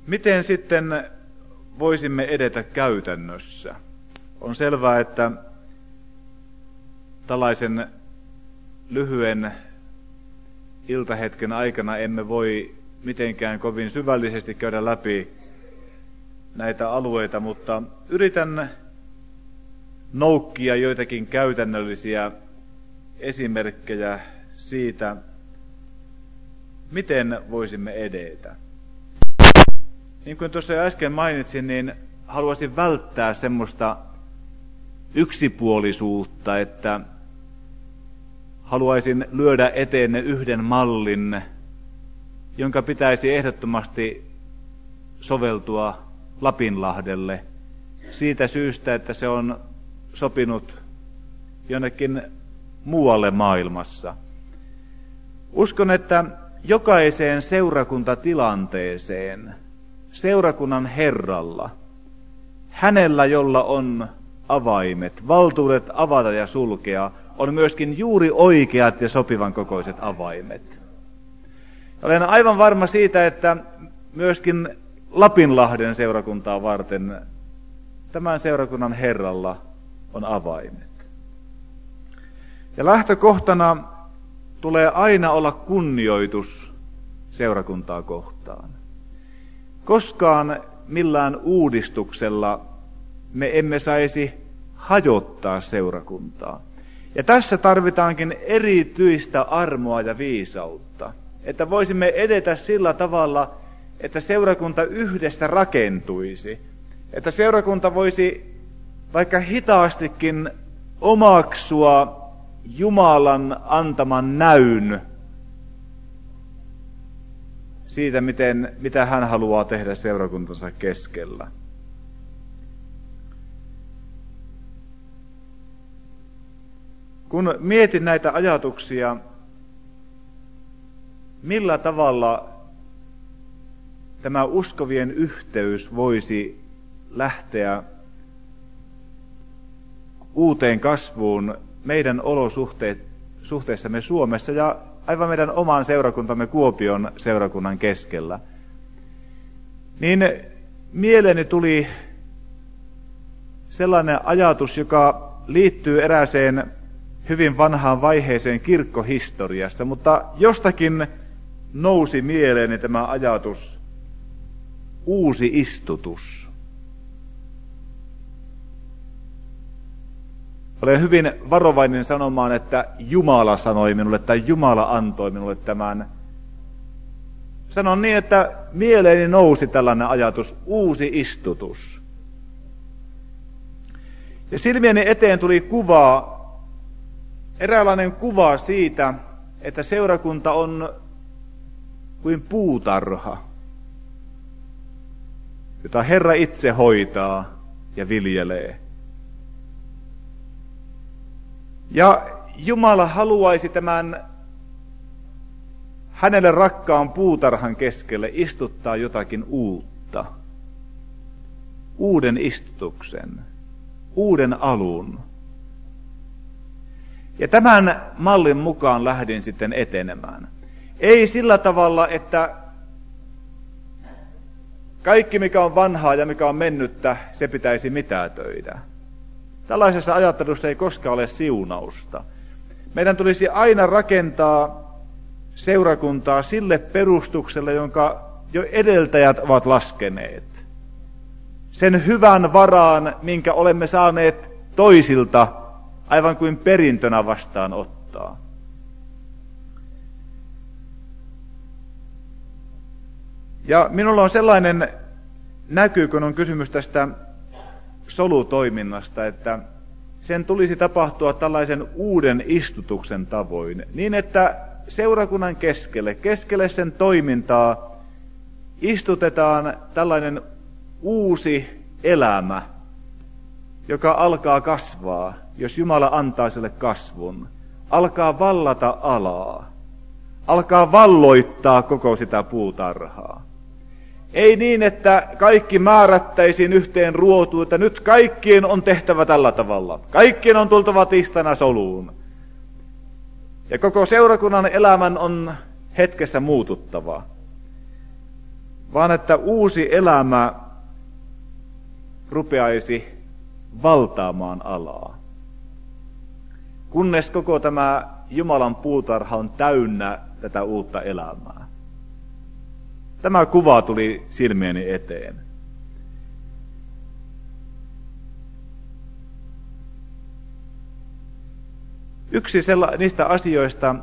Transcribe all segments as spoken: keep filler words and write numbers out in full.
Miten sitten voisimme edetä käytännössä? On selvää, että tällaisen lyhyen iltahetken aikana emme voi mitenkään kovin syvällisesti käydä läpi näitä alueita, mutta yritän noukkia joitakin käytännöllisiä esimerkkejä siitä, miten voisimme edetä. Niin kuin tuossa äsken mainitsin, niin haluaisin välttää semmoista yksipuolisuutta, että haluaisin lyödä eteenne yhden mallin, jonka pitäisi ehdottomasti soveltua Lapinlahdelle siitä syystä, että se on sopinut jonnekin muualle maailmassa. Uskon, että jokaiseen seurakuntatilanteeseen, seurakunnan herralla, hänellä, jolla on avaimet, valtuudet avata ja sulkea, on myöskin juuri oikeat ja sopivan kokoiset avaimet. Olen aivan varma siitä, että myöskin Lapinlahden seurakuntaa varten tämän seurakunnan herralla on avaimet. Ja lähtökohtana tulee aina olla kunnioitus seurakuntaa kohtaan. Koskaan millään uudistuksella me emme saisi hajottaa seurakuntaa. Ja tässä tarvitaankin erityistä armoa ja viisautta, että voisimme edetä sillä tavalla, että seurakunta yhdessä rakentuisi, että seurakunta voisi vaikka hitaastikin omaksua Jumalan antaman näyn siitä, miten, mitä hän haluaa tehdä seurakuntansa keskellä. Kun mietin näitä ajatuksia, millä tavalla tämä uskovien yhteys voisi lähteä uuteen kasvuun meidän olosuhteissamme Suomessa ja aivan meidän oman seurakuntamme Kuopion seurakunnan keskellä, niin mieleeni tuli sellainen ajatus, joka liittyy erääseen hyvin vanhaan vaiheeseen kirkkohistoriasta, mutta jostakin nousi mieleeni tämä ajatus, uusi istutus. Olen hyvin varovainen sanomaan, että Jumala sanoi minulle tai Jumala antoi minulle tämän. Sanon niin, että mieleeni nousi tällainen ajatus, uusi istutus. Ja silmieni eteen tuli kuva, eräänlainen kuva siitä, että seurakunta on kuin puutarha, jota Herra itse hoitaa ja viljelee. Ja Jumala haluaisi tämän hänelle rakkaan puutarhan keskelle istuttaa jotakin uutta. Uuden istutuksen, uuden alun. Ja tämän mallin mukaan lähdin sitten etenemään. Ei sillä tavalla, että kaikki mikä on vanhaa ja mikä on mennyttä, se pitäisi mitätöidä. Tällaisessa ajattelussa ei koskaan ole siunausta. Meidän tulisi aina rakentaa seurakuntaa sille perustukselle, jonka jo edeltäjät ovat laskeneet. Sen hyvän varaan, minkä olemme saaneet toisilta, aivan kuin perintönä vastaanottaa. Ja minulla on sellainen näky, kun on kysymys tästä solutoiminnasta, että sen tulisi tapahtua tällaisen uuden istutuksen tavoin, niin että seurakunnan keskelle, keskelle sen toimintaa istutetaan tällainen uusi elämä, joka alkaa kasvaa, jos Jumala antaa sille kasvun, alkaa vallata alaa, alkaa valloittaa koko sitä puutarhaa. Ei niin, että kaikki määrättäisiin yhteen ruotuun, että nyt kaikkien on tehtävä tällä tavalla. Kaikkien on tultava tiistaina soluun. Ja koko seurakunnan elämän on hetkessä muututtava. vaan että uusi elämä rupeaisi valtaamaan alaa. Kunnes koko tämä Jumalan puutarha on täynnä tätä uutta elämää. Tämä kuva tuli silmieni eteen. Yksi sella- niistä asioista,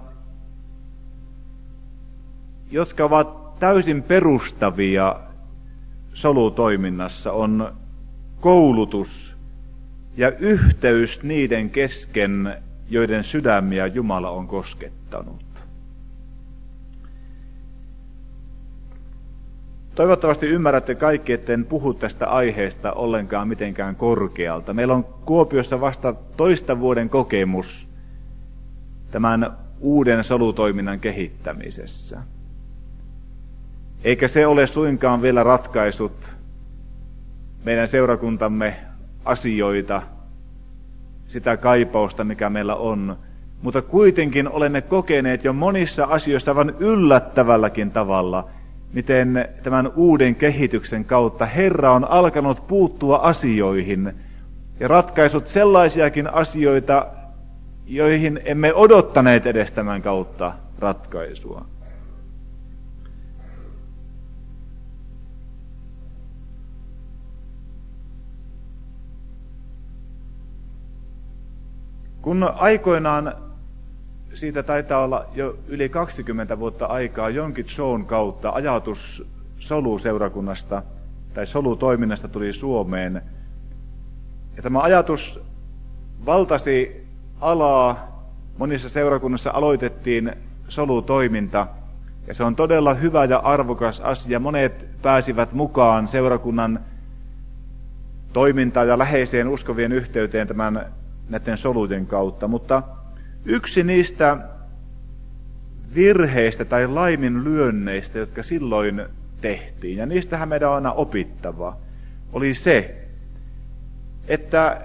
jotka ovat täysin perustavia solutoiminnassa, on koulutus ja yhteys niiden kesken, joiden sydämiä Jumala on koskettanut. Toivottavasti ymmärrätte kaikki, etten puhu tästä aiheesta ollenkaan mitenkään korkealta. Meillä on Kuopiossa vasta toista vuoden kokemus tämän uuden solutoiminnan kehittämisessä. Eikä se ole suinkaan vielä ratkaisut meidän seurakuntamme asioita, sitä kaipausta, mikä meillä on. Mutta kuitenkin olemme kokeneet jo monissa asioissa aivan yllättävälläkin tavalla, miten tämän uuden kehityksen kautta Herra on alkanut puuttua asioihin ja ratkaisut sellaisiakin asioita, joihin emme odottaneet edes tämän kautta ratkaisua. Kun aikoinaan, siitä taitaa olla jo yli kaksikymmentä vuotta aikaa, Yonggi Choon kautta ajatus soluseurakunnasta tai solutoiminnasta tuli Suomeen. Ja tämä ajatus valtasi alaa, monissa seurakunnissa aloitettiin solutoiminta, ja se on todella hyvä ja arvokas asia. Monet pääsivät mukaan seurakunnan toimintaan ja läheiseen uskovien yhteyteen tämän näiden solujen kautta, mutta yksi niistä virheistä tai laiminlyönneistä, jotka silloin tehtiin, ja niistähän meidän on aina opittava, oli se, että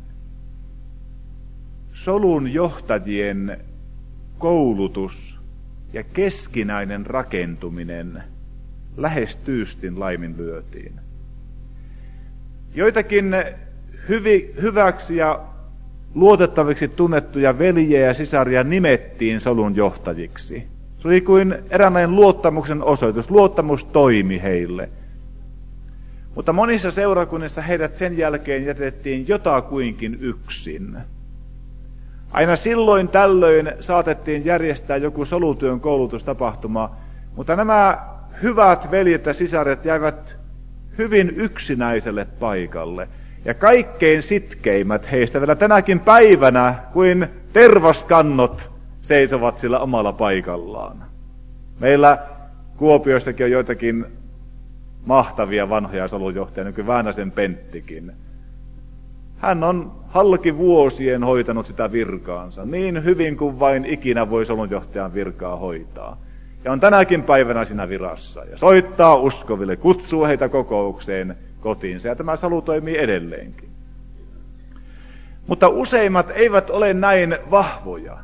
solun johtajien koulutus ja keskinäinen rakentuminen lähes tyystin laiminlyötiin. Joitakin hyvi, hyväksi ja luotettaviksi tunnettuja veljiä ja sisaria nimettiin solun johtajiksi. Se oli kuin eräänlainen luottamuksen osoitus, luottamus toimi heille. Mutta monissa seurakunnissa heidät sen jälkeen jätettiin jotakuinkin yksin. Aina silloin tällöin saatettiin järjestää joku solutyön koulutustapahtuma, mutta nämä hyvät veljet ja sisaret jäivät hyvin yksinäiselle paikalle. Ja kaikkein sitkeimmät heistä vielä tänäkin päivänä, kuin tervaskannot, seisovat sillä omalla paikallaan. Meillä Kuopiostakin on joitakin mahtavia vanhoja solujohtajia, niin kuin Väänäsen Penttikin. Hän on halki vuosien hoitanut sitä virkaansa, niin hyvin kuin vain ikinä voi solunjohtajan virkaa hoitaa. Ja on tänäkin päivänä siinä virassa, ja soittaa uskoville, kutsuu heitä kokoukseen kotiinsa, ja tämä solu toimii edelleenkin. Mutta useimmat eivät ole näin vahvoja.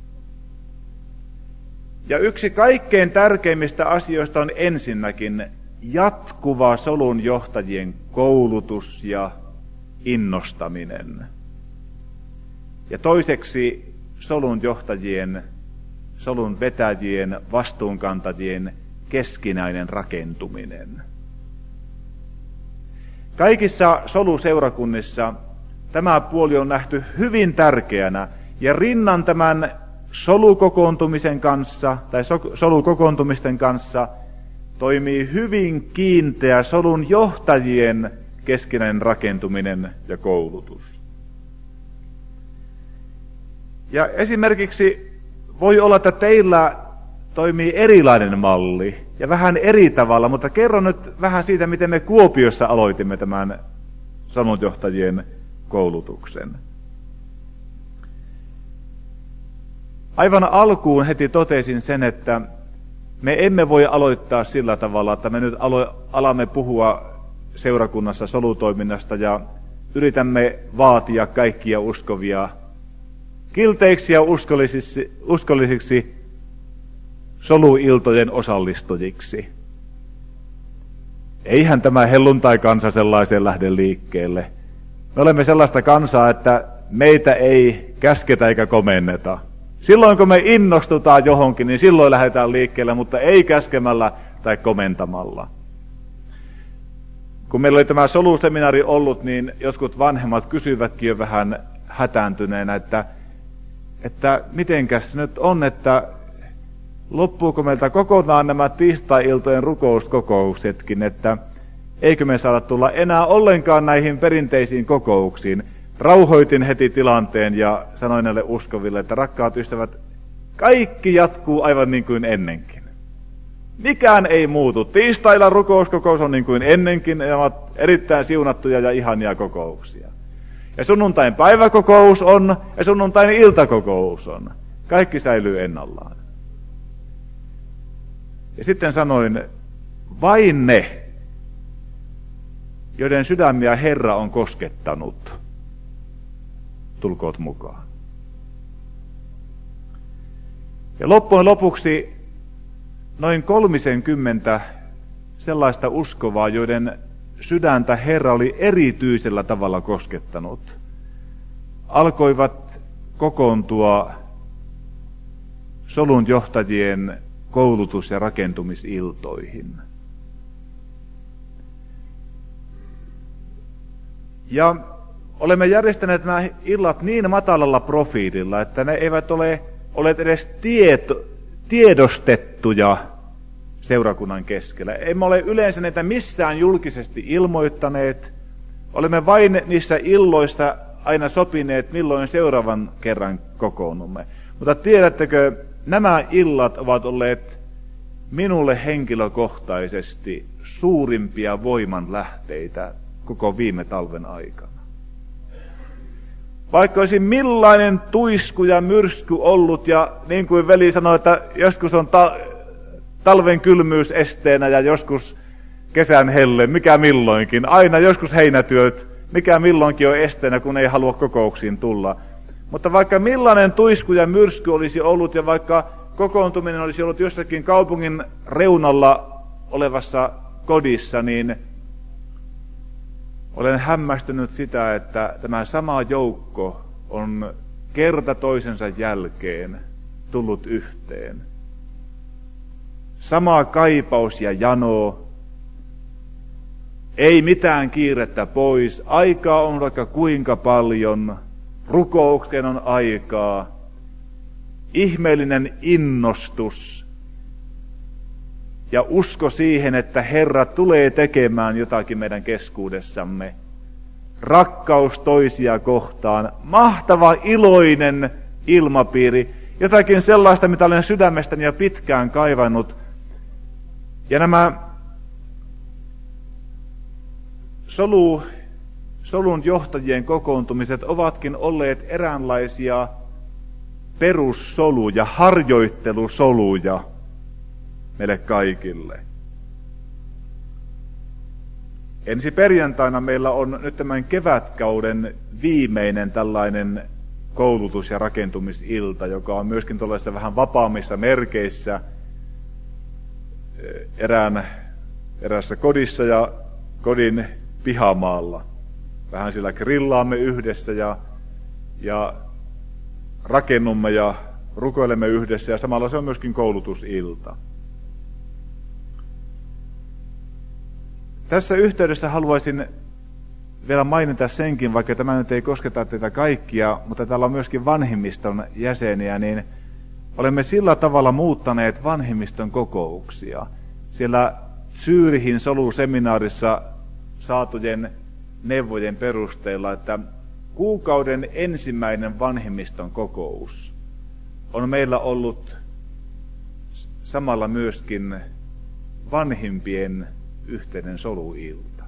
Ja yksi kaikkein tärkeimmistä asioista on ensinnäkin jatkuva solun johtajien koulutus ja innostaminen. Ja toiseksi solun johtajien, solun vetäjien, vastuunkantajien keskinäinen rakentuminen. Kaikissa soluseurakunnissa tämä puoli on nähty hyvin tärkeänä, ja rinnan tämän solukokoontumisen kanssa tai solukokoontumisten kanssa toimii hyvin kiinteä solun johtajien keskinäinen rakentuminen ja koulutus. Ja esimerkiksi voi olla, että teillä toimii erilainen malli ja vähän eri tavalla, mutta kerron nyt vähän siitä, miten me Kuopiossa aloitimme tämän solunjohtajien koulutuksen. Aivan alkuun heti totesin sen, että me emme voi aloittaa sillä tavalla, että me nyt alo- alamme puhua seurakunnassa solutoiminnasta ja yritämme vaatia kaikkia uskovia kilteiksi ja uskollisiksi, uskollisiksi soluiltojen osallistujiksi. eihän tämä helluntai-kansa sellaiseen lähde liikkeelle. Me olemme sellaista kansaa, että meitä ei käsketä eikä komenneta. Silloin kun me innostutaan johonkin, niin silloin lähdetään liikkeelle, mutta ei käskemällä tai komentamalla. Kun meillä oli tämä soluseminaari ollut, niin jotkut vanhemmat kysyvätkin jo vähän hätääntyneenä, että, että mitenkäs nyt on, että loppuuko meiltä kokonaan nämä tiistai-iltojen rukouskokouksetkin, että eikö me saada tulla enää ollenkaan näihin perinteisiin kokouksiin. Rauhoitin heti tilanteen ja sanoin näille uskoville, että rakkaat ystävät, kaikki jatkuu aivan niin kuin ennenkin. Mikään ei muutu. Tiistailla rukouskokous on niin kuin ennenkin, ja ovat erittäin siunattuja ja ihania kokouksia. Ja sunnuntain päiväkokous on, ja sunnuntain iltakokous on. Kaikki säilyy ennallaan. Ja sitten sanoin, vain ne, joiden sydämiä Herra on koskettanut, tulkoot mukaan. Ja loppujen lopuksi noin kolmisenkymmentä sellaista uskovaa, joiden sydäntä Herra oli erityisellä tavalla koskettanut, alkoivat kokoontua solun johtajien koulutus- ja rakentumisiltoihin. Ja olemme järjestäneet nämä illat niin matalalla profiililla, että ne eivät ole olleet edes tieto, tiedostettuja seurakunnan keskellä. Emme ole yleensä näitä missään julkisesti ilmoittaneet. Olemme vain niissä illoissa aina sopineet, milloin seuraavan kerran kokoonnumme. Mutta tiedättekö, nämä illat ovat olleet minulle henkilökohtaisesti suurimpia voimanlähteitä koko viime talven aikana. Vaikka olisi millainen tuisku ja myrsky ollut, ja niin kuin veli sanoi, että joskus on ta- talven kylmyys esteenä ja joskus kesän helle, mikä milloinkin. Aina joskus heinätyöt, mikä milloinkin on esteenä, kun ei halua kokouksiin tulla. Mutta vaikka millainen tuisku ja myrsky olisi ollut, ja vaikka kokoontuminen olisi ollut jossakin kaupungin reunalla olevassa kodissa, niin olen hämmästynyt sitä, että tämä sama joukko on kerta toisensa jälkeen tullut yhteen. Sama kaipaus ja jano, ei mitään kiirettä pois, aikaa on vaikka kuinka paljon, rukoukseen on aikaa, ihmeellinen innostus ja usko siihen, että Herra tulee tekemään jotakin meidän keskuudessamme. Rakkaus toisia kohtaan, mahtava iloinen ilmapiiri, jotakin sellaista, mitä olen sydämestäni jo pitkään kaivannut. Ja nämä solu, solun johtajien kokoontumiset ovatkin olleet eräänlaisia perussoluja, harjoittelusoluja meille kaikille. Ensi perjantaina meillä on nyt tämän kevätkauden viimeinen tällainen koulutus- ja rakentumisilta, joka on myöskin tuollaisissa vähän vapaammissa merkeissä erään, eräässä kodissa ja kodin pihamaalla. Vähän sillä grillaamme yhdessä ja, ja rakennumme ja rukoilemme yhdessä, ja samalla se on myöskin koulutusilta. Tässä yhteydessä haluaisin vielä mainita senkin, vaikka tämä nyt ei kosketa teitä kaikkia, mutta täällä on myöskin vanhimmiston jäseniä, niin olemme sillä tavalla muuttaneet vanhimmiston kokouksia. Siellä Zyyrihin soluseminaarissa saatujen neuvojen perusteella, että kuukauden ensimmäinen vanhimmiston kokous on meillä ollut samalla myöskin vanhimpien yhteinen soluilta.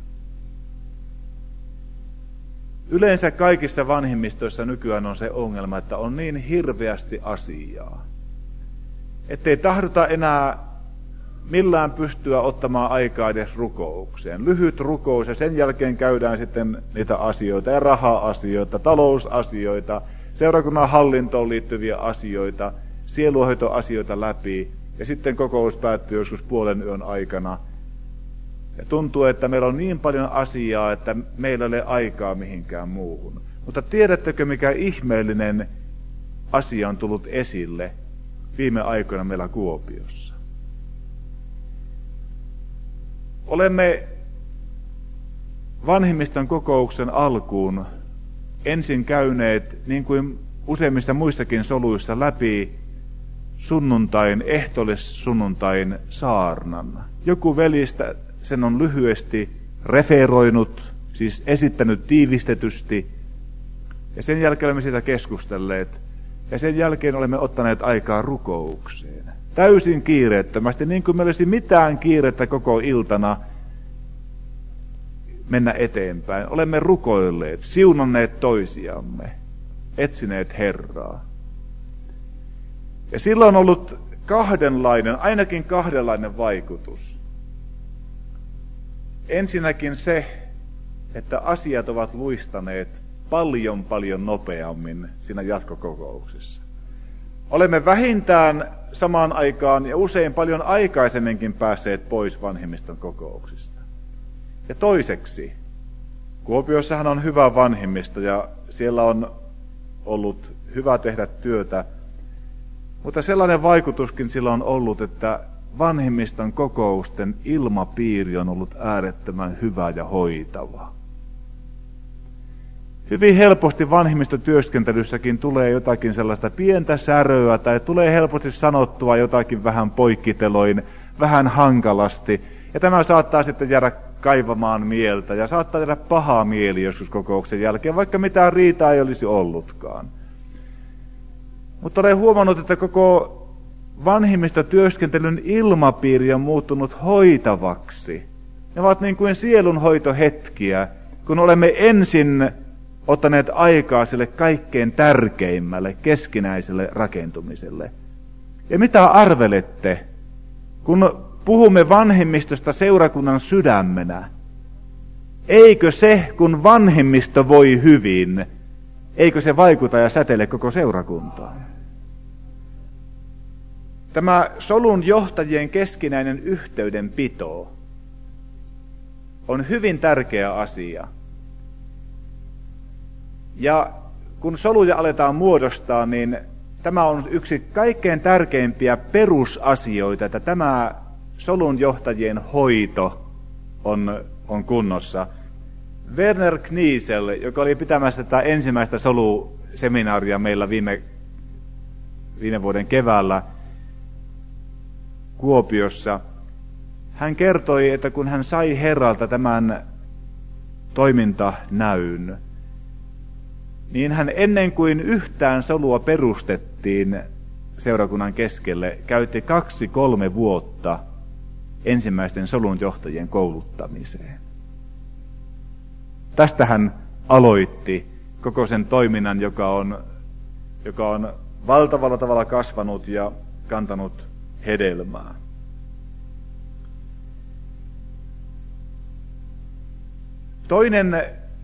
Yleensä kaikissa vanhimmistoissa nykyään on se ongelma, että on niin hirveästi asiaa, ettei tahduta enää millään pystyä ottamaan aikaa edes rukoukseen. Lyhyt rukous ja sen jälkeen käydään sitten niitä asioita ja raha-asioita, talousasioita, seurakunnan hallintoon liittyviä asioita, sieluhoitoasioita läpi, ja sitten kokous päättyy joskus puolen yön aikana Ja tuntuu, että meillä on niin paljon asiaa, että meillä ei ole aikaa mihinkään muuhun. Mutta tiedättekö, mikä ihmeellinen asia on tullut esille viime aikoina meillä Kuopiossa? Olemme vanhimmiston kokouksen alkuun ensin käyneet, niin kuin useimmissa muissakin soluissa, läpi sunnuntain, ehtoollissunnuntain saarnan. Joku velistä sen on lyhyesti referoinut, siis esittänyt tiivistetysti, ja sen jälkeen olemme siitä keskustelleet, ja sen jälkeen olemme ottaneet aikaa rukoukseen. Täysin kiireettömästi, niin kuin meillä olisi mitään kiirettä koko iltana mennä eteenpäin. Olemme rukoilleet, siunanneet toisiamme, etsineet Herraa. Ja sillä on ollut kahdenlainen, ainakin kahdenlainen vaikutus. Ensinnäkin se, että asiat ovat luistaneet paljon paljon nopeammin siinä jatkokokouksessa. Olemme vähintään samaan aikaan ja usein paljon aikaisemminkin päässeet pois vanhimmiston kokouksista. Ja toiseksi, Kuopiossahan on hyvä vanhimmisto ja siellä on ollut hyvä tehdä työtä, mutta sellainen vaikutuskin sillä on ollut, että vanhimmiston kokousten ilmapiiri on ollut äärettömän hyvä ja hoitava. Hyvin helposti vanhimmistotyöskentelyssäkin tulee jotakin sellaista pientä säröä tai tulee helposti sanottua jotakin vähän poikkiteloin, vähän hankalasti. Ja tämä saattaa sitten jäädä kaivamaan mieltä ja saattaa tehdä pahaa mieli joskus kokouksen jälkeen, vaikka mitään riitaa ei olisi ollutkaan. Mutta olen huomannut, että koko vanhimmistotyöskentelyn ilmapiiri on muuttunut hoitavaksi. Ne ovat niin kuin sielunhoitohetkiä, kun olemme ensin ottaneet aikaa sille kaikkein tärkeimmälle keskinäiselle rakentumiselle. Ja mitä arvelette, kun puhumme vanhemmistosta seurakunnan sydämenä? Eikö se, kun vanhemmisto voi hyvin, eikö se vaikuta ja säteile koko seurakuntaan? Tämä solun johtajien keskinäinen yhteydenpito on hyvin tärkeä asia. Ja kun soluja aletaan muodostaa, niin tämä on yksi kaikkein tärkeimpiä perusasioita, että tämä solun johtajien hoito on, on kunnossa. Werner Kniesel, joka oli pitämässä tätä ensimmäistä soluseminaaria meillä viime, viime vuoden keväällä Kuopiossa, hän kertoi, että kun hän sai Herralta tämän toimintanäyn, niin hän ennen kuin yhtään solua perustettiin seurakunnan keskelle, käytti kaksi kolme vuotta ensimmäisten solun johtajien kouluttamiseen. Tästä hän aloitti koko sen toiminnan, joka on, joka on valtavalla tavalla kasvanut ja kantanut hedelmää. Toinen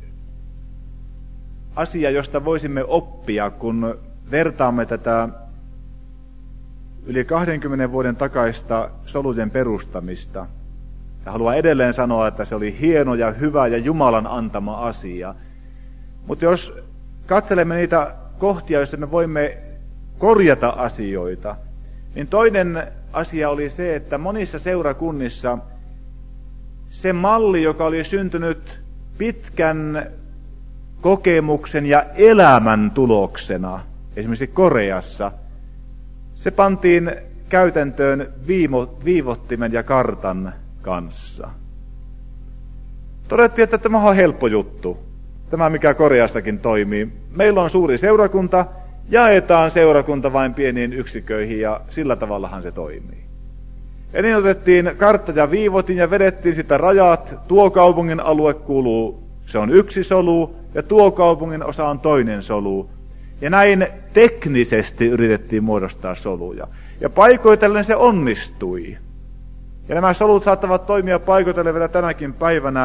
asia, josta voisimme oppia, kun vertaamme tätä yli kahdenkymmenen vuoden takaista solujen perustamista. Ja haluan edelleen sanoa, että se oli hieno ja hyvä ja Jumalan antama asia. Mutta jos katselemme niitä kohtia, joissa me voimme korjata asioita, niin toinen asia oli se, että monissa seurakunnissa se malli, joka oli syntynyt pitkän kokemuksen ja elämän tuloksena, esimerkiksi Koreassa, se pantiin käytäntöön viimo, viivottimen ja kartan kanssa. Todettiin, että tämä on helppo juttu, tämä mikä Koreassakin toimii. Meillä on suuri seurakunta, jaetaan seurakunta vain pieniin yksiköihin ja sillä tavallahan se toimii. Ja niin otettiin kartta ja viivotin ja vedettiin sitä rajat, tuo kaupungin alue kuuluu, se on yksi solu ja tuo kaupungin osa on toinen solu. Ja näin teknisesti yritettiin muodostaa soluja. Ja paikoitellen se onnistui. Ja nämä solut saattavat toimia paikoitellen vielä tänäkin päivänä.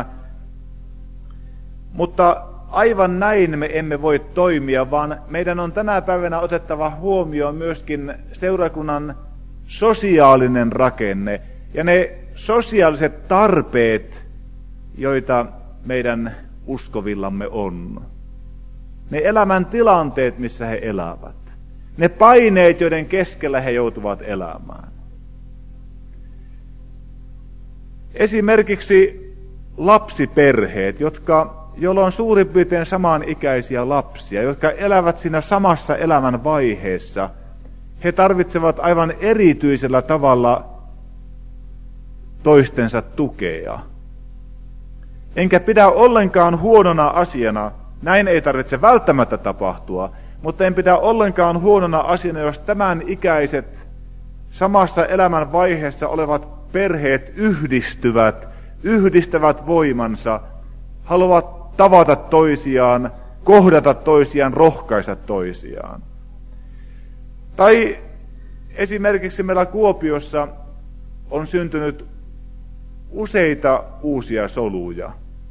Mutta aivan näin me emme voi toimia, vaan meidän on tänä päivänä otettava huomioon myöskin seurakunnan sosiaalinen rakenne ja ne sosiaaliset tarpeet, joita meidän uskovillamme on. Ne elämän tilanteet, missä he elävät. Ne paineet, joiden keskellä he joutuvat elämään. Esimerkiksi lapsiperheet, jotka, joilla on suurin piirtein samanikäisiä lapsia, jotka elävät siinä samassa elämän vaiheessa, he tarvitsevat aivan erityisellä tavalla toistensa tukea. Enkä pidä ollenkaan huonona asiana, näin ei tarvitse välttämättä tapahtua, mutta en pidä ollenkaan huonona asiana, jos tämän ikäiset samassa elämän vaiheessa olevat perheet yhdistyvät, yhdistävät voimansa, haluavat tavata toisiaan, kohdata toisiaan, rohkaista toisiaan. Tai esimerkiksi meillä Kuopiossa on syntynyt useita uusia soluja.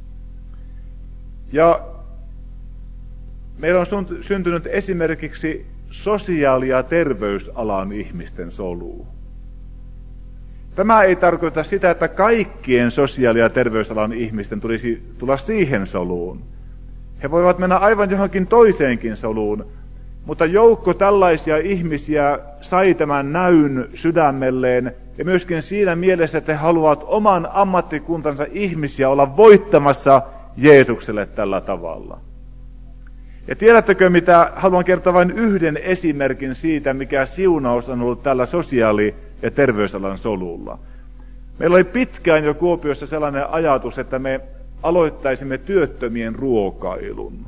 Ja meillä on syntynyt esimerkiksi sosiaali- ja terveysalan ihmisten solu. Tämä ei tarkoita sitä, että kaikkien sosiaali- ja terveysalan ihmisten tulisi tulla siihen soluun. He voivat mennä aivan johonkin toiseenkin soluun, mutta joukko tällaisia ihmisiä sai tämän näyn sydämelleen ja myöskin siinä mielessä, että he haluavat oman ammattikuntansa ihmisiä olla voittamassa Jeesukselle tällä tavalla. Ja tiedättekö mitä, haluan kertoa vain yhden esimerkin siitä, mikä siunaus on ollut tällä sosiaali- ja terveysalan solulla. Meillä oli pitkään jo Kuopiossa sellainen ajatus, että me aloittaisimme työttömien ruokailun.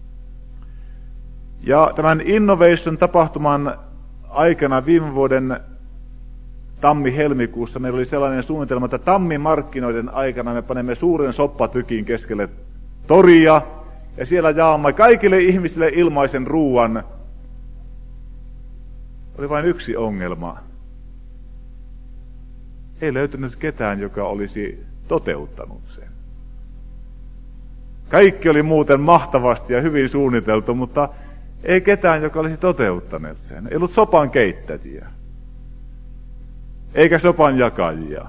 Ja tämän Innovation-tapahtuman aikana viime vuoden tammi-helmikuussa meillä oli sellainen suunnitelma, että tammimarkkinoiden aikana me panemme suuren soppatykin keskelle toria, ja siellä jaamme kaikille ihmisille ilmaisen ruuan. Oli vain yksi ongelma. Ei löytynyt ketään, joka olisi toteuttanut sen. Kaikki oli muuten mahtavasti ja hyvin suunniteltu, mutta ei ketään, joka olisi toteuttanut sen. Ei ollut sopan keittäjiä. Eikä sopan jakajia.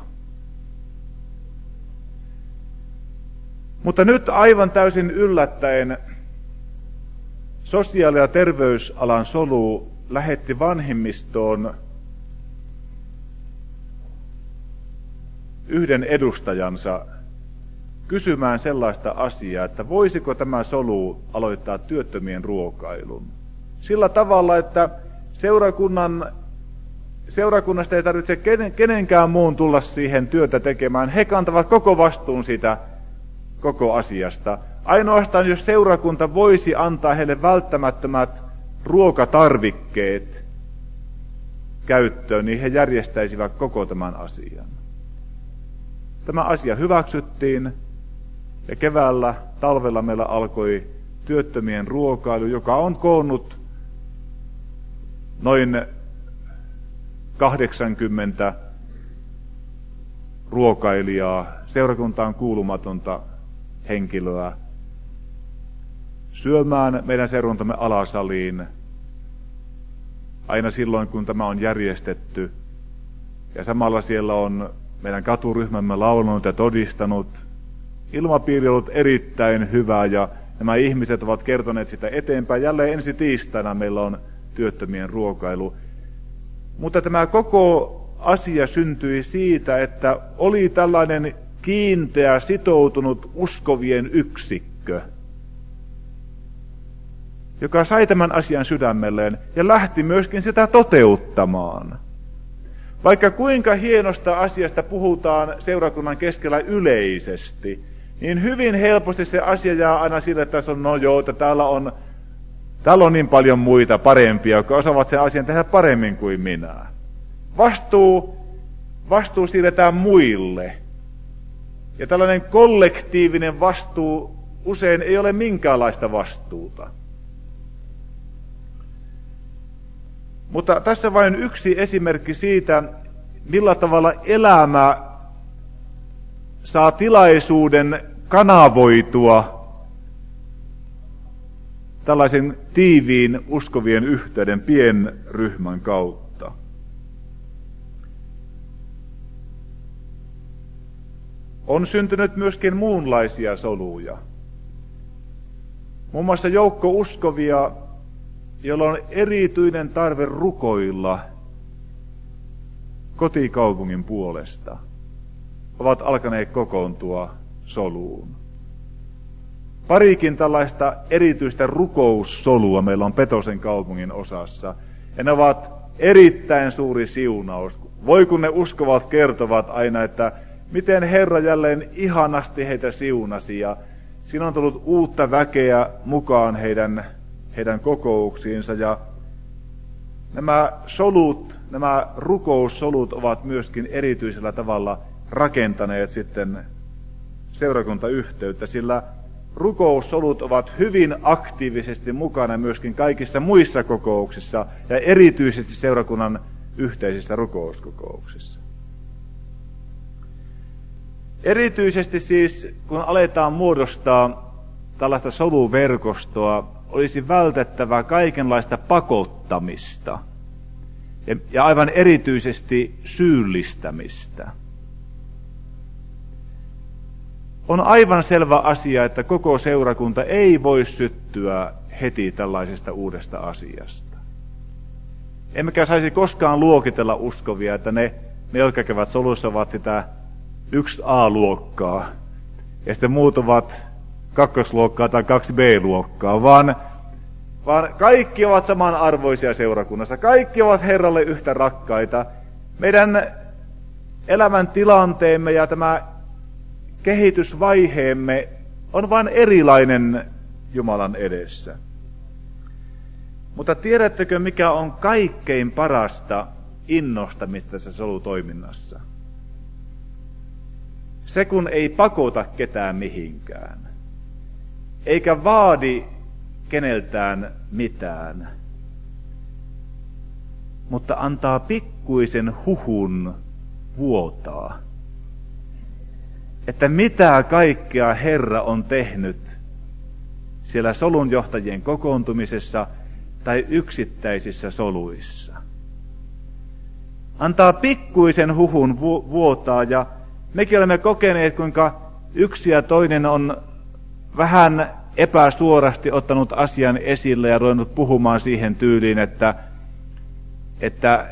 Mutta nyt aivan täysin yllättäen sosiaali- ja terveysalan solu lähetti vanhemmistoon yhden edustajansa kysymään sellaista asiaa, että voisiko tämä solu aloittaa työttömien ruokailun. Sillä tavalla, että seurakunnan, seurakunnasta ei tarvitse kenen, kenenkään muun tulla siihen työtä tekemään. He kantavat koko vastuun siitä koko asiasta. Ainoastaan jos seurakunta voisi antaa heille välttämättömät ruokatarvikkeet käyttöön, niin he järjestäisivät koko tämän asian. Tämä asia hyväksyttiin ja keväällä, talvella meillä alkoi työttömien ruokailu, joka on koonnut noin kahdeksankymmentä ruokailijaa, seurakuntaan kuulumatonta henkilöä, syömään meidän seurakuntamme alasaliin aina silloin, kun tämä on järjestetty. Ja samalla siellä on meidän katuryhmämme laulanut ja todistanut. Ilmapiiri on ollut erittäin hyvä ja nämä ihmiset ovat kertoneet sitä eteenpäin. Jälleen ensi tiistaina meillä on työttömien ruokailu. Mutta tämä koko asia syntyi siitä, että oli tällainen kiinteä, sitoutunut uskovien yksikkö, joka sai tämän asian sydämelleen ja lähti myöskin sitä toteuttamaan. Vaikka kuinka hienosta asiasta puhutaan seurakunnan keskellä yleisesti, niin hyvin helposti se asia jää aina sille, että se on, no joo, että täällä on, täällä on niin paljon muita parempia, jotka osaavat sen asian tehdä paremmin kuin minä. Vastuu, vastuu siirretään muille. Ja tällainen kollektiivinen vastuu usein ei ole minkäänlaista vastuuta. Mutta tässä vain yksi esimerkki siitä, millä tavalla elämä saa tilaisuuden kanavoitua tällaisen tiiviin uskovien yhteyden pienryhmän kautta. on syntynyt myöskin muunlaisia soluja. Muun muassa joukko uskovia, jolla on erityinen tarve rukoilla kotikaupungin puolesta, ovat alkaneet kokoontua soluun. Parikin tällaista erityistä rukoussolua meillä on Petosen kaupungin osassa, ja ne ovat erittäin suuri siunaus. Voi kun ne uskovat kertovat aina, että miten Herra jälleen ihanasti heitä siunasi, ja siinä on tullut uutta väkeä mukaan heidän, heidän kokouksiinsa, ja nämä solut, nämä rukoussolut ovat myöskin erityisellä tavalla rakentaneet sitten seurakuntayhteyttä, sillä rukoussolut ovat hyvin aktiivisesti mukana myöskin kaikissa muissa kokouksissa ja erityisesti seurakunnan yhteisissä rukouskokouksissa. Erityisesti siis, kun aletaan muodostaa tällaista soluverkostoa, olisi vältettävä kaikenlaista pakottamista ja aivan erityisesti syyllistämistä. On aivan selvä asia, että koko seurakunta ei voi syttyä heti tällaisesta uudesta asiasta. Emmekä saisi koskaan luokitella uskovia, että ne, ne jotka käyvät solussa, ovat sitä yksi A-luokkaa, ja sitten muut ovat kakkosluokkaa tai kaksi B-luokkaa, vaan, vaan kaikki ovat samanarvoisia seurakunnassa. Kaikki ovat Herralle yhtä rakkaita. Meidän elämäntilanteemme ja tämä kehitysvaiheemme on vain erilainen Jumalan edessä. Mutta tiedättekö, mikä on kaikkein parasta innostamista tässä solutoiminnassa? Se, kun ei pakota ketään mihinkään, eikä vaadi keneltään mitään, mutta antaa pikkuisen huhun vuotaa, että mitä kaikkea Herra on tehnyt siellä solunjohtajien kokoontumisessa tai yksittäisissä soluissa. Antaa pikkuisen huhun vuotaa, ja mekin olemme kokeneet, kuinka yksi ja toinen on vähän epäsuorasti ottanut asian esille ja ruvennut puhumaan siihen tyyliin, että, että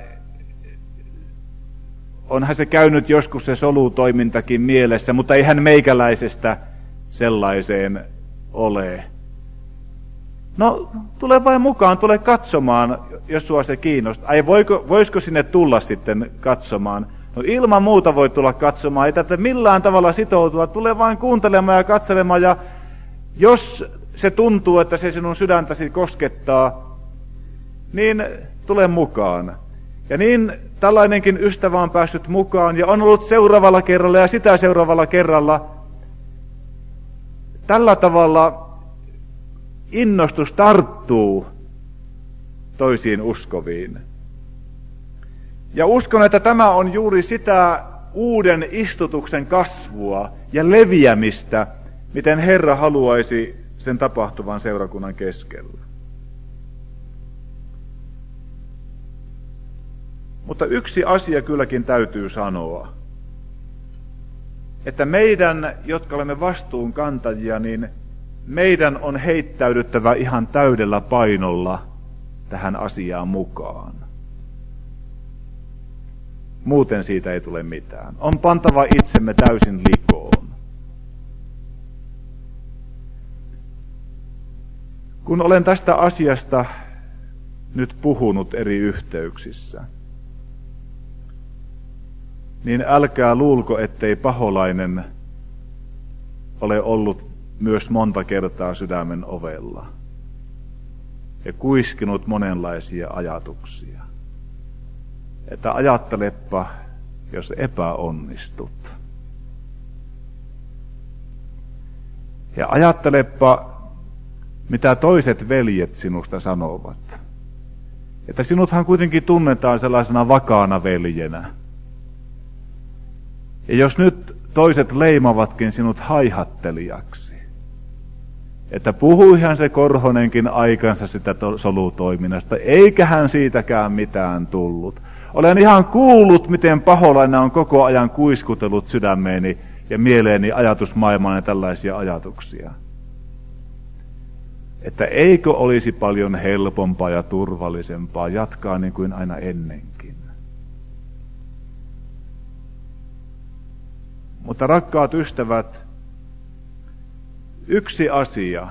onhan se käynyt joskus se solutoimintakin mielessä, mutta eihän meikäläisestä sellaiseen ole. No, tule vain mukaan, tule katsomaan, jos sua se kiinnostaa. Ai, voiko, voisiko sinne tulla sitten katsomaan? No ilman muuta voi tulla katsomaan, ei tätä millään tavalla sitoutua, tule vain kuuntelemaan ja katselemaan, ja jos se tuntuu, että se sinun sydäntäsi koskettaa, niin tule mukaan. Ja niin tällainenkin ystävä on päässyt mukaan ja on ollut seuraavalla kerralla ja sitä seuraavalla kerralla. Tällä tavalla innostus tarttuu toisiin uskoviin. Ja uskon, että tämä on juuri sitä uuden istutuksen kasvua ja leviämistä, miten Herra haluaisi sen tapahtuvan seurakunnan keskellä. Mutta yksi asia kylläkin täytyy sanoa, että meidän, jotka olemme vastuunkantajia, niin meidän on heittäydyttävä ihan täydellä painolla tähän asiaan mukaan. Muuten siitä ei tule mitään. On pantava itsemme täysin likoon. Kun olen tästä asiasta nyt puhunut eri yhteyksissä, niin älkää luulko, ettei paholainen ole ollut myös monta kertaa sydämen ovella ja kuiskinut monenlaisia ajatuksia. Että ajattelepa, jos epäonnistut. Ja ajattelepa, mitä toiset veljet sinusta sanovat. Että sinuthan kuitenkin tunnetaan sellaisena vakaana veljenä. Ja jos nyt toiset leimavatkin sinut haihattelijaksi, että puhuihan se Korhonenkin aikansa sitä solutoiminnasta, eiköhän siitäkään mitään tullut. Olen ihan kuullut, miten paholainen on koko ajan kuiskutellut sydämeeni ja mieleeni ajatusmaailmaan tällaisia ajatuksia. Että eikö olisi paljon helpompaa ja turvallisempaa jatkaa niin kuin aina ennenkin. Mutta rakkaat ystävät, yksi asia,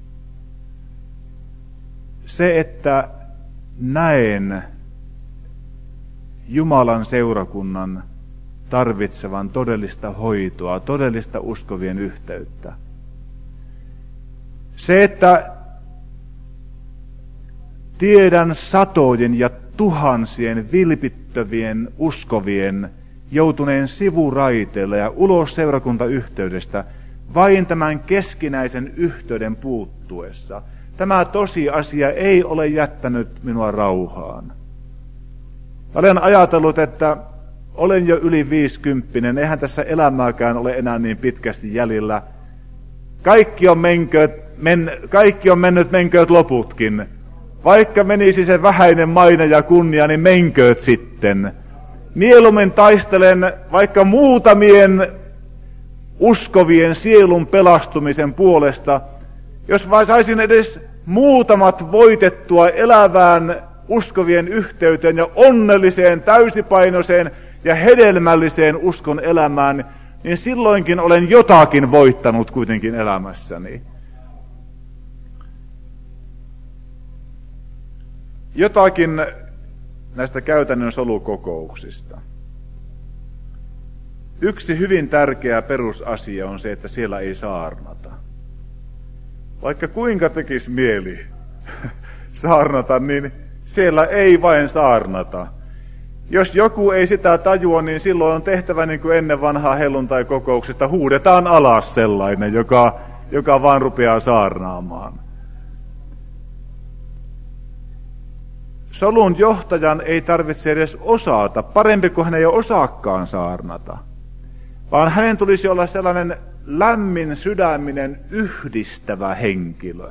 se että näen Jumalan seurakunnan tarvitsevan todellista hoitoa, todellista uskovien yhteyttä. Se, että tiedän satojen ja tuhansien vilpittömien uskovien joutuneen sivuraiteelle ja ulos seurakuntayhteydestä vain tämän keskinäisen yhteyden puuttuessa. Tämä tosiasia ei ole jättänyt minua rauhaan. Olen ajatellut, että olen jo yli viisikymppinen, eihän tässä elämääkään ole enää niin pitkästi jäljellä. Kaikki on, menkööt, men, kaikki on mennyt, menkööt loputkin. Vaikka menisi se vähäinen maine ja kunnia, niin menkööt sitten. Mieluummin taistelen vaikka muutamien uskovien sielun pelastumisen puolesta, jos vain saisin edes muutamat voitettua elävään uskovien yhteyteen ja onnelliseen, täysipainoiseen ja hedelmälliseen uskon elämään, niin silloinkin olen jotakin voittanut kuitenkin elämässäni. Jotakin näistä käytännön solukokouksista. Yksi hyvin tärkeä perusasia on se, että siellä ei saarnata. Vaikka kuinka tekisi mieli saarnata, niin siellä ei vain saarnata. Jos joku ei sitä tajua, niin silloin on tehtävä niin kuin ennen vanhaa helluntai-kokouksesta. Huudetaan alas sellainen, joka, joka vaan rupeaa saarnaamaan. Solun johtajan ei tarvitse edes osata, parempi kuin hän ei osaakaan saarnata, vaan hänen tulisi olla sellainen lämmin sydäminen yhdistävä henkilö.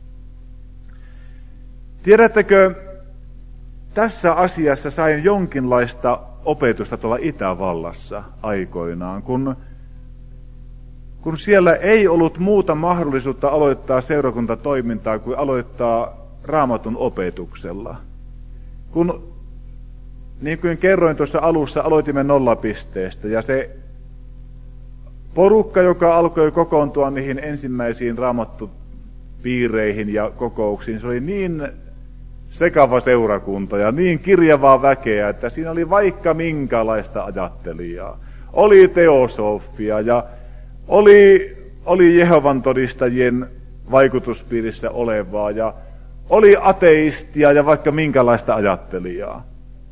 Tiedättekö, tässä asiassa sain jonkinlaista opetusta tuolla Itävallassa aikoinaan, kun, kun siellä ei ollut muuta mahdollisuutta aloittaa seurakuntatoimintaa kuin aloittaa Raamatun opetuksella. Kun, niin kuin kerroin tuossa alussa, aloitimme nollapisteestä ja se porukka, joka alkoi kokoontua niihin ensimmäisiin raamattupiireihin ja kokouksiin, se oli niin sekava seurakunta ja niin kirjavaa väkeä, että siinä oli vaikka minkälaista ajattelijaa. Oli teosofia ja oli, oli Jehovan todistajien vaikutuspiirissä olevaa ja oli ateistia ja vaikka minkälaista ajattelijaa.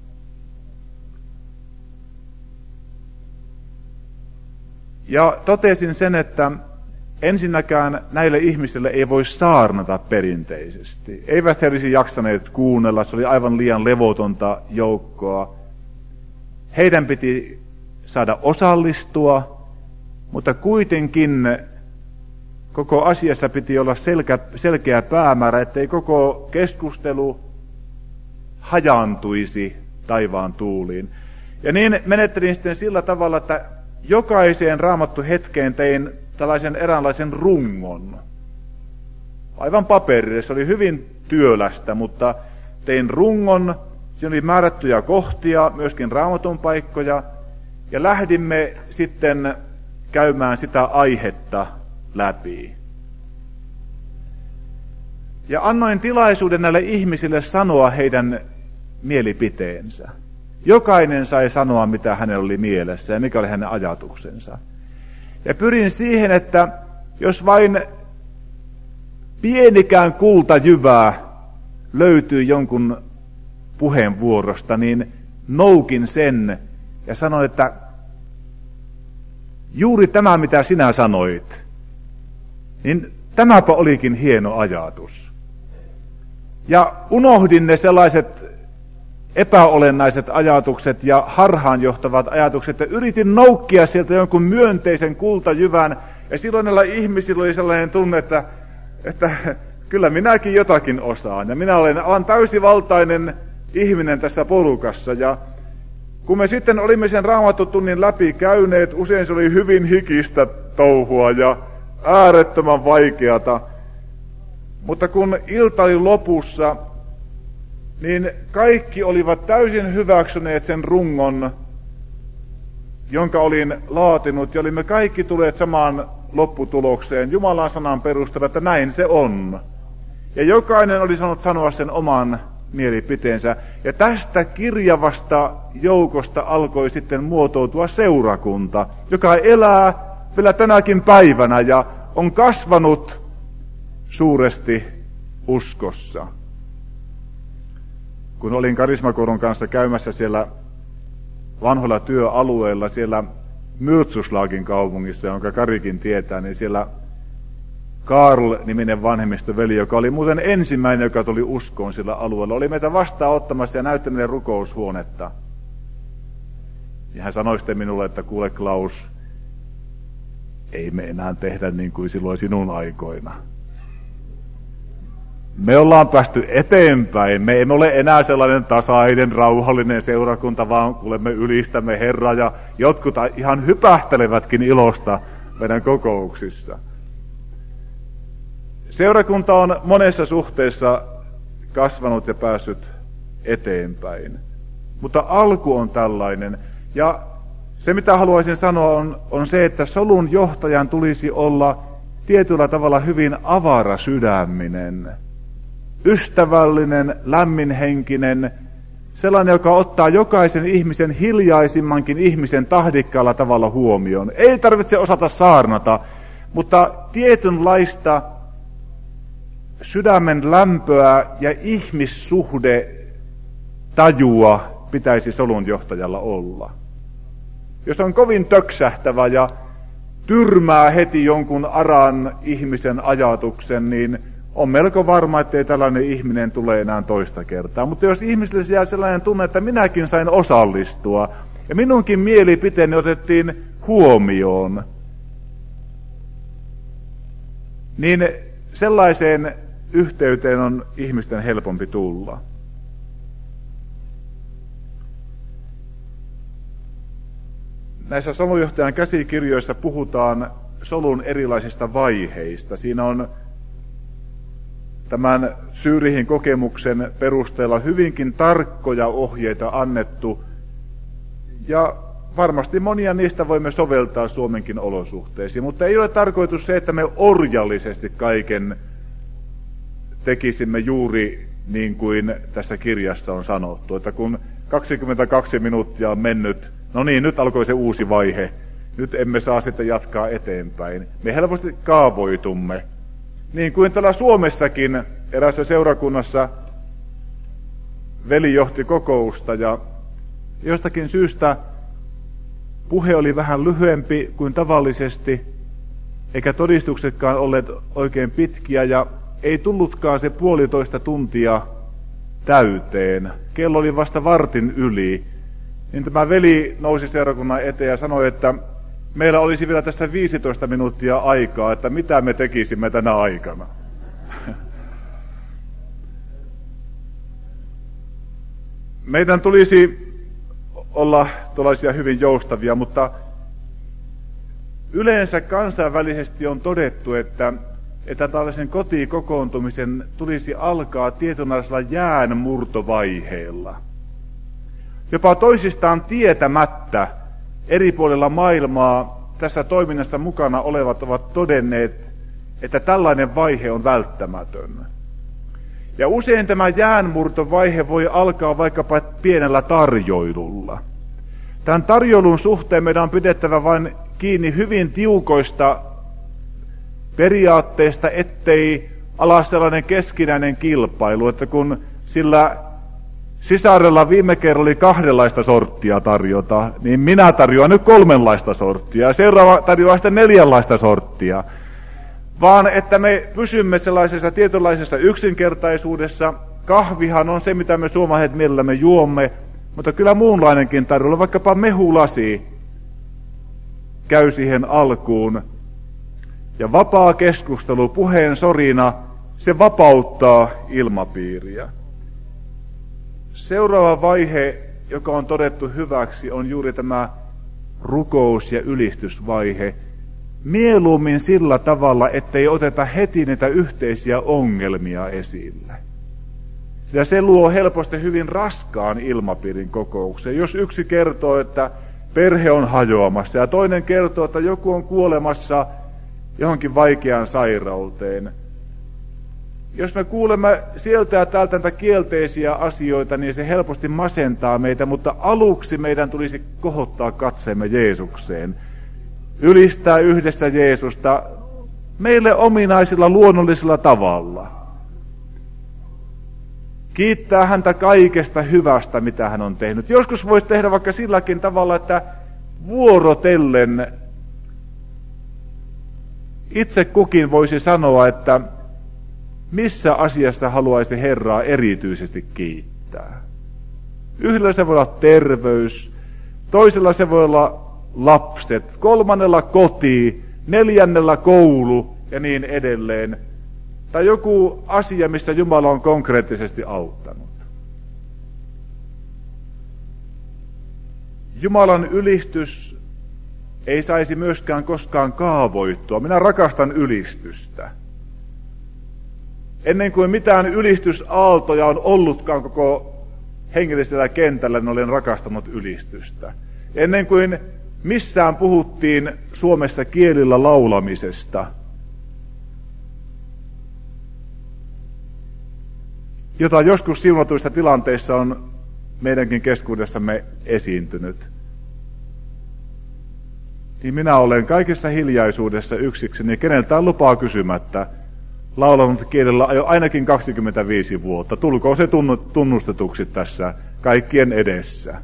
Ja totesin sen, että ensinnäkään näille ihmisille ei voi saarnata perinteisesti. Eivät he olisi jaksaneet kuunnella, se oli aivan liian levotonta joukkoa. Heidän piti saada osallistua, mutta kuitenkin koko asiassa piti olla selkeä, selkeä päämäärä, ettei koko keskustelu hajaantuisi taivaan tuuliin. Ja niin menettelin sitten sillä tavalla, että jokaiseen raamattu hetkeen tein tällaisen eräänlaisen rungon. Aivan paperille, se oli hyvin työlästä, mutta tein rungon, siinä oli määrättyjä kohtia, myöskin raamatun paikkoja, ja lähdimme sitten käymään sitä aihetta läpi. Ja annoin tilaisuuden näille ihmisille sanoa heidän mielipiteensä. Jokainen sai sanoa, mitä hänellä oli mielessä ja mikä oli hänen ajatuksensa. Ja pyrin siihen, että jos vain pienikään kultajyvää löytyy jonkun puheenvuorosta, niin noukin sen ja sanoin, että juuri tämä, mitä sinä sanoit, niin tämäpä olikin hieno ajatus. Ja unohdin ne sellaiset epäolennaiset ajatukset ja harhaanjohtavat ajatukset, ja yritin noukkia sieltä jonkun myönteisen kultajyvän, ja silloin näillä ihmisillä oli sellainen tunne, että, että kyllä minäkin jotakin osaan, ja minä olen aivan täysivaltainen ihminen tässä porukassa, ja Kun me sitten olimme sen raamattotunnin läpi käyneet, usein se oli hyvin hikistä touhua ja äärettömän vaikeata. Mutta kun ilta oli lopussa, niin kaikki olivat täysin hyväksyneet sen rungon, jonka olin laatinut, ja olimme kaikki tulleet samaan lopputulokseen Jumalan sanan perusteella, että näin se on. Ja jokainen oli saanut sanoa sen oman mielipiteensä. Ja tästä kirjavasta joukosta alkoi sitten muotoutua seurakunta, joka elää vielä tänäkin päivänä ja on kasvanut suuresti uskossa. Kun olin Karismakoulun kanssa käymässä siellä vanhoilla työalueilla, siellä Mürtzuschlagin kaupungissa, jonka Karikin tietää, niin siellä Karl-niminen vanhemmistoveli, joka oli muuten ensimmäinen, joka tuli uskoon sillä alueella, oli meitä vastaanottamassa ja näytti meille rukoushuonetta. Ja hän sanoi sitten minulle, että kuule Klaus, ei me enää tehdä niin kuin silloin sinun aikoina. Me ollaan päästy eteenpäin. Me emme ole enää sellainen tasainen, rauhallinen seurakunta, vaan kuulemme ylistämme Herraa ja jotkut ihan hypähtelevätkin ilosta meidän kokouksissa. Seurakunta on monessa suhteessa kasvanut ja päässyt eteenpäin. Mutta alku on tällainen. Ja se, mitä haluaisin sanoa, on, on se, että solun johtajan tulisi olla tietyllä tavalla hyvin avara sydäminen, ystävällinen, lämminhenkinen, sellainen, joka ottaa jokaisen ihmisen, hiljaisimmankin ihmisen tahdikkaalla tavalla huomioon. Ei tarvitse osata saarnata, mutta tietynlaista sydämen lämpöä ja ihmissuhde tajua pitäisi solun johtajalla olla. Jos on kovin töksähtävä ja tyrmää heti jonkun aran ihmisen ajatuksen, niin on melko varma, ettei tällainen ihminen tule enää toista kertaa. Mutta jos ihmisille jää sellainen tunne, että minäkin sain osallistua, ja minunkin mielipiteeni otettiin huomioon, niin sellaiseen yhteyteen on ihmisten helpompi tulla. Näissä solujohtajan käsikirjoissa puhutaan solun erilaisista vaiheista. Siinä on tämän Zyrihin kokemuksen perusteella hyvinkin tarkkoja ohjeita annettu, ja varmasti monia niistä voimme soveltaa Suomenkin olosuhteisiin, mutta ei ole tarkoitus se, että me orjallisesti kaiken tekisimme juuri niin kuin tässä kirjassa on sanottu, että kun kaksikymmentäkaksi minuuttia on mennyt, no niin, nyt alkoi se uusi vaihe, nyt emme saa sitten jatkaa eteenpäin. Me helposti kaavoitumme. Niin kuin täällä Suomessakin eräässä seurakunnassa veli johti kokousta ja jostakin syystä puhe oli vähän lyhyempi kuin tavallisesti, eikä todistuksetkaan olleet oikein pitkiä ja ei tullutkaan se puolitoista tuntia täyteen. Kello oli vasta vartin yli. Niin tämä veli nousi seurakunnan eteen ja sanoi, että meillä olisi vielä tässä viisitoista minuuttia aikaa, että mitä me tekisimme tänä aikana. Meidän tulisi olla tuollaisia hyvin joustavia, mutta yleensä kansainvälisesti on todettu, että, että tällaisen kotikokoontumisen tulisi alkaa tietynlaisella jäänmurtovaiheella. Jopa toisistaan tietämättä eri puolilla maailmaa tässä toiminnassa mukana olevat ovat todenneet, että tällainen vaihe on välttämätön. Ja usein tämä jäänmurtovaihe voi alkaa vaikkapa pienellä tarjoilulla. Tämän tarjoilun suhteen meidän on pidettävä vain kiinni hyvin tiukoista periaatteista, ettei ala sellainen keskinäinen kilpailu, että kun sillä sisarella viime kerralla oli kahdenlaista sorttia tarjota, niin minä tarjoan nyt kolmenlaista sorttia ja seuraava tarjoaa sitten neljänlaista sorttia. Vaan että me pysymme sellaisessa tietynlaisessa yksinkertaisuudessa. Kahvihan on se, mitä me suomalaiset mielellämme juomme, mutta kyllä muunlainenkin tarjolla, vaikkapa mehulasi käy siihen alkuun. Ja vapaa keskustelu, puheen sorina, se vapauttaa ilmapiiriä. Seuraava vaihe joka on todettu hyväksi, on juuri tämä rukous- ja ylistysvaihe. Mieluummin sillä tavalla, ettei oteta heti niitä yhteisiä ongelmia esille. Sillä se luo helposti hyvin raskaan ilmapiirin kokoukseen. Jos yksi kertoo, että perhe on hajoamassa ja toinen kertoo, että joku on kuolemassa johonkin vaikeaan sairauteen. Jos me kuulemme sieltä ja täältä näitä kielteisiä asioita, niin se helposti masentaa meitä, mutta aluksi meidän tulisi kohottaa katseemme Jeesukseen. Ylistää yhdessä Jeesusta meille ominaisilla luonnollisilla tavalla. Kiittää häntä kaikesta hyvästä, mitä hän on tehnyt. Joskus voisi tehdä vaikka silläkin tavalla, että vuorotellen itse kukin voisi sanoa, että missä asiassa haluaisi Herraa erityisesti kiittää. Yhdellä se voi olla terveys, toisella se voi olla lapset, kolmannella koti, neljännellä koulu ja niin edelleen. Tai joku asia, missä Jumala on konkreettisesti auttanut. Jumalan ylistys ei saisi myöskään koskaan kaavoittua. Minä rakastan ylistystä. Ennen kuin mitään ylistysaaltoja on ollutkaan koko hengellisellä kentällä, niin olen rakastanut ylistystä. Ennen kuin missään puhuttiin Suomessa kielillä laulamisesta, jota joskus siunatuissa tilanteissa on meidänkin keskuudessamme esiintynyt, niin minä olen kaikessa hiljaisuudessa yksikseni, keneltään lupaa kysymättä, laulanut kielellä jo ainakin kaksikymmentäviisi vuotta. Tulkoon se tunnustetuksi tässä kaikkien edessä.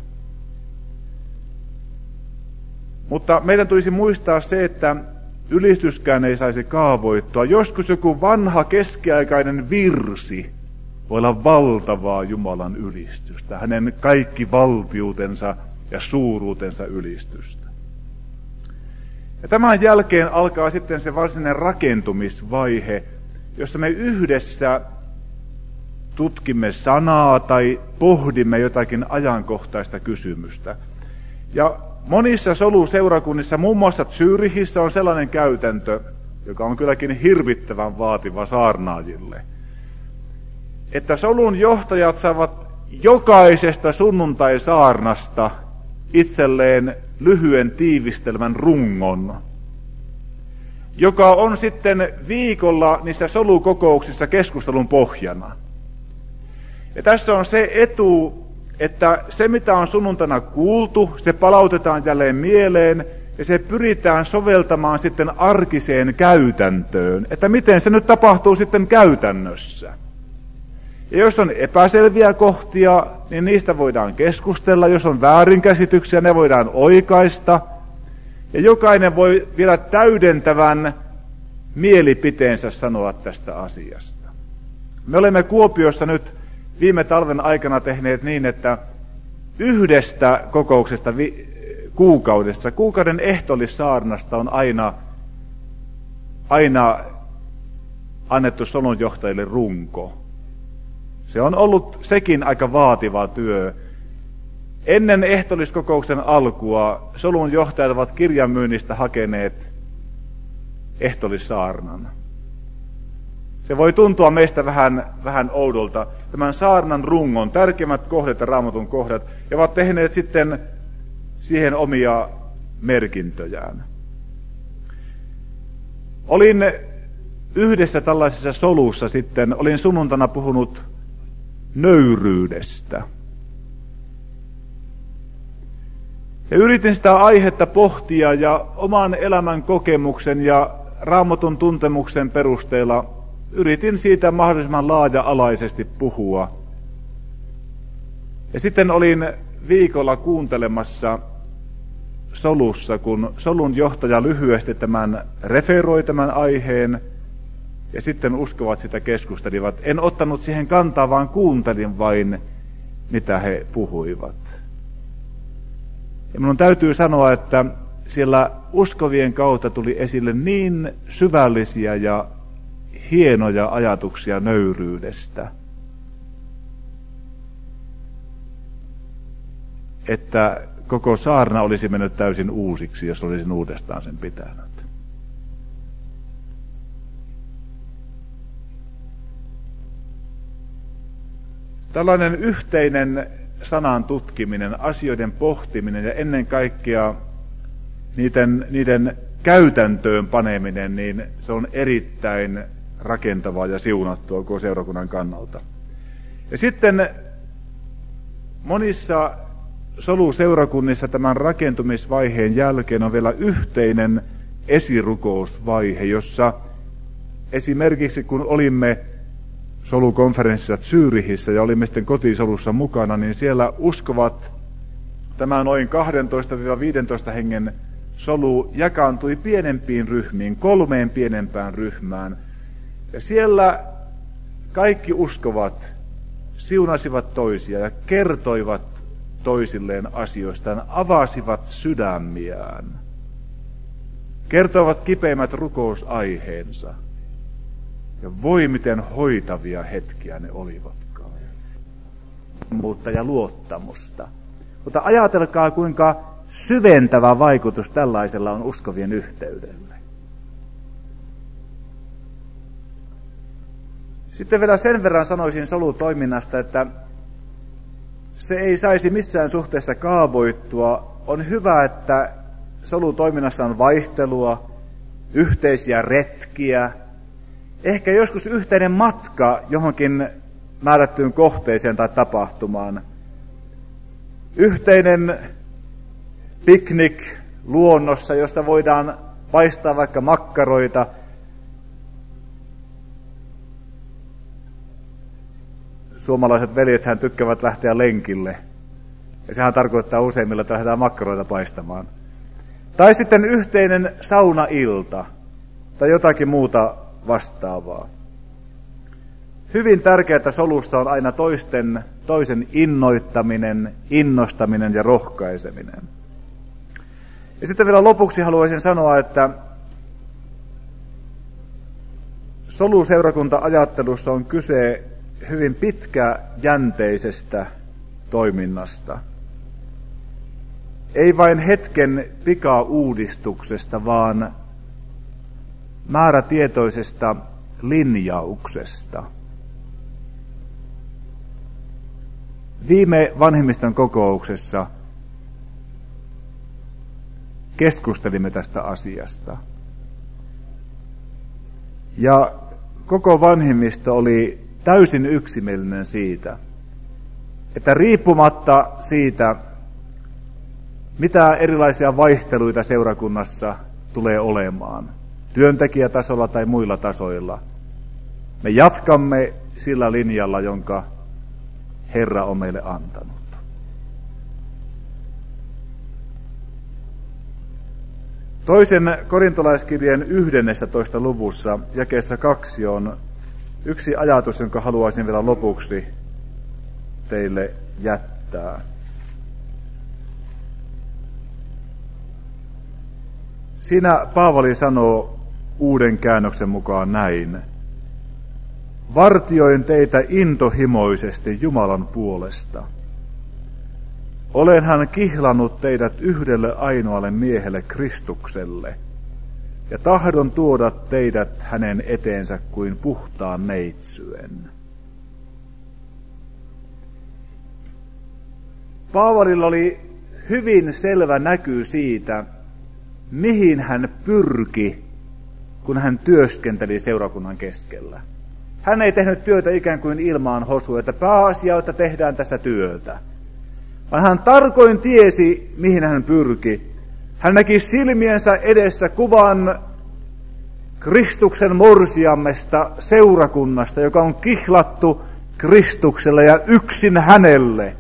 Mutta meidän tulisi muistaa se, että ylistyskään ei saisi kaavoittua. Joskus joku vanha keskiaikainen virsi voi olla valtavaa Jumalan ylistystä, hänen kaikki valtiutensa ja suuruutensa ylistystä. Ja tämän jälkeen alkaa sitten se varsinainen rakentumisvaihe, jossa me yhdessä tutkimme sanaa tai pohdimme jotakin ajankohtaista kysymystä. Ja monissa soluseurakunnissa, muun muassa Zyrihissä, on sellainen käytäntö, joka on kylläkin hirvittävän vaativa saarnaajille, että solun johtajat saavat jokaisesta sunnuntai-saarnasta itselleen lyhyen tiivistelmän rungon, joka on sitten viikolla niissä solukokouksissa keskustelun pohjana. Ja tässä on se etu, että se mitä on sunnuntaina kuultu, se palautetaan jälleen mieleen ja se pyritään soveltamaan sitten arkiseen käytäntöön, että miten se nyt tapahtuu sitten käytännössä. Ja jos on epäselviä kohtia, niin niistä voidaan keskustella. Jos on väärinkäsityksiä, ne voidaan oikaista. Ja jokainen voi vielä täydentävän mielipiteensä sanoa tästä asiasta. Me olemme Kuopiossa nyt viime talven aikana tehneet niin, että yhdestä kokouksesta vi- kuukaudessa, kuukauden ehtoollissaarnasta on aina, aina annettu solunjohtajille runko. Se on ollut sekin aika vaativa työ. Ennen ehtoolliskokouksen alkua solun johtajat ovat kirjanmyynnistä hakeneet ehtoollissaarnan. Se voi tuntua meistä vähän, vähän oudolta. Tämän saarnan rungon, tärkeimmät kohdat ja Raamatun kohdat, ja ovat tehneet sitten siihen omia merkintöjään. Olin yhdessä tällaisessa solussa sitten, olin sunnuntana puhunut nöyryydestä. Ja yritin sitä aihetta pohtia ja oman elämän kokemuksen ja Raamatun tuntemuksen perusteella yritin siitä mahdollisimman laaja-alaisesti puhua. Ja sitten olin viikolla kuuntelemassa solussa, kun solun johtaja lyhyesti tämän referoi tämän aiheen, ja sitten uskovat sitä keskustelivat. En ottanut siihen kantaa, vaan kuuntelin vain, mitä he puhuivat. Ja minun täytyy sanoa, että siellä uskovien kautta tuli esille niin syvällisiä ja hienoja ajatuksia nöyryydestä. että koko saarna olisi mennyt täysin uusiksi, jos olisin uudestaan sen pitänyt. Tällainen yhteinen sanan tutkiminen, asioiden pohtiminen ja ennen kaikkea niiden, niiden käytäntöön paneminen, niin se on erittäin rakentavaa ja siunattua koko seurakunnan kannalta. Ja sitten monissa soluseurakunnissa tämän rakentumisvaiheen jälkeen on vielä yhteinen esirukousvaihe, jossa esimerkiksi kun olimme solukonferenssissa Zyrihissä ja olimme sitten kotisolussa mukana, niin siellä uskovat, tämä noin kaksitoista viisitoista hengen solu jakaantui pienempiin ryhmiin, kolmeen pienempään ryhmään. Ja siellä kaikki uskovat siunasivat toisia ja kertoivat toisilleen asioistaan, avasivat sydämiään, kertoivat kipeimmät rukousaiheensa. Ja voi miten hoitavia hetkiä ne olivatkaan. Mutta ja luottamusta. Mutta ajatelkaa, kuinka syventävä vaikutus tällaisella on uskovien yhteydelle. Sitten vielä sen verran sanoisin solutoiminnasta, että se ei saisi missään suhteessa kaavoittua. On hyvä, että solutoiminnassa on vaihtelua, yhteisiä retkiä, ehkä joskus yhteinen matka johonkin määrättyyn kohteeseen tai tapahtumaan. Yhteinen piknik luonnossa, josta voidaan paistaa vaikka makkaroita. Suomalaiset veljethän tykkäävät lähteä lenkille. Ja sehän tarkoittaa useimmilla, että lähdetään makkaroita paistamaan. Tai sitten yhteinen saunailta tai jotakin muuta vastaavaa. Hyvin tärkeää solussa on aina toisten, toisen innoittaminen, innostaminen ja rohkaiseminen. Ja sitten vielä lopuksi haluaisin sanoa, että soluseurakunta-ajattelussa on kyse hyvin pitkäjänteisestä toiminnasta. Ei vain hetken pikauudistuksesta, vaan määrätietoisesta linjauksesta. Viime vanhemmiston kokouksessa keskustelimme tästä asiasta. Ja koko vanhemmisto oli täysin yksimielinen siitä, että riippumatta siitä, mitä erilaisia vaihteluita seurakunnassa tulee olemaan, työntekijätasolla tai muilla tasoilla, me jatkamme sillä linjalla, jonka Herra on meille antanut. Toisen korintolaiskirjeen yhdennessätoista luvussa jakeessa kaksi on yksi ajatus, jonka haluaisin vielä lopuksi teille jättää. Siinä Paavali sanoo uuden käännöksen mukaan näin: vartioin teitä intohimoisesti Jumalan puolesta. Olenhan kihlannut teidät yhdelle ainoalle miehelle, Kristukselle, ja tahdon tuoda teidät hänen eteensä kuin puhtaan neitsyen. Paavalilla oli hyvin selvä näky siitä, mihin hän pyrki, kun hän työskenteli seurakunnan keskellä. Hän ei tehnyt työtä ikään kuin ilmaan hosua, että pääasia, että tehdään tässä työtä. Vaan hän tarkoin tiesi, mihin hän pyrki. Hän näki silmiensä edessä kuvan Kristuksen morsiammesta seurakunnasta, joka on kihlattu Kristukselle ja yksin hänelle.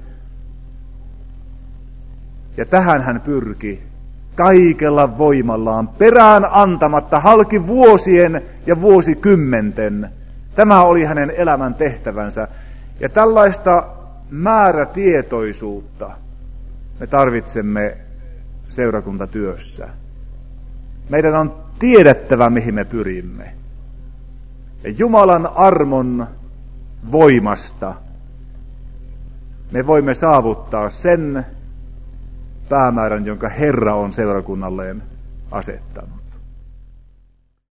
Ja tähän hän pyrki kaikella voimallaan, perään antamatta, halki vuosien ja vuosikymmenten. Tämä oli hänen elämän tehtävänsä. Ja tällaista määrätietoisuutta me tarvitsemme seurakuntatyössä. Meidän on tiedettävä, mihin me pyrimme. Ja Jumalan armon voimasta me voimme saavuttaa sen, päämäärän, jonka Herra on seurakunnalleen asettanut.